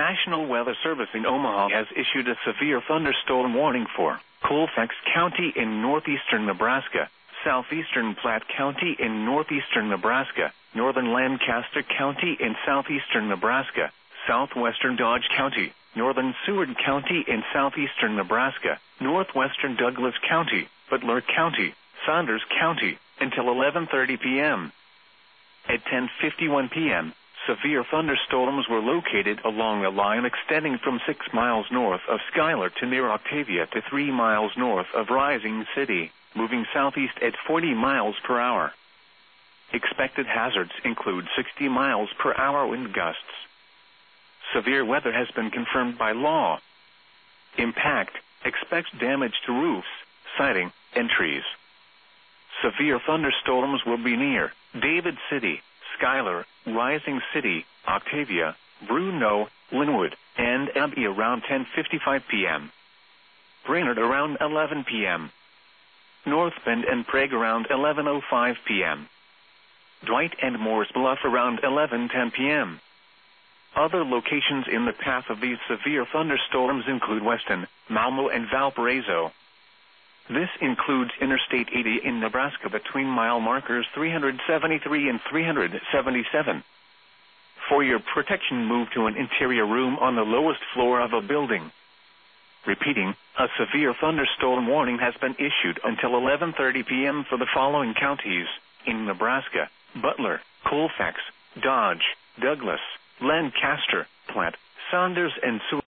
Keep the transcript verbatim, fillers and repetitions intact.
National Weather Service in Omaha has issued a severe thunderstorm warning for Colfax County in northeastern Nebraska, southeastern Platte County in northeastern Nebraska, northern Lancaster County in southeastern Nebraska, southwestern Dodge County, northern Seward County in southeastern Nebraska, northwestern Douglas County, Butler County, Saunders County, until eleven thirty p.m. At ten fifty-one p.m., severe thunderstorms were located along a line extending from six miles north of Schuyler to near Octavia to three miles north of Rising City, moving southeast at forty miles per hour. Expected hazards include sixty miles per hour wind gusts. Severe weather has been confirmed by law. Impact: expects damage to roofs, siding, and trees. Severe thunderstorms will be near David City, Schuyler, Rising City, Octavia, Bruno, Linwood, and Abbey around ten fifty-five p.m. Brainerd around eleven p.m. North Bend and Prague around eleven oh five p.m. Dwight and Morris Bluff around eleven ten p.m. Other locations in the path of these severe thunderstorms include Weston, Malmo, and Valparaiso. This includes Interstate eighty in Nebraska between mile markers three seventy-three and three seventy-seven. For your protection, move to an interior room on the lowest floor of a building. Repeating, a severe thunderstorm warning has been issued until eleven thirty p.m. for the following counties in Nebraska: Butler, Colfax, Dodge, Douglas, Lancaster, Platte, Saunders, and Seward.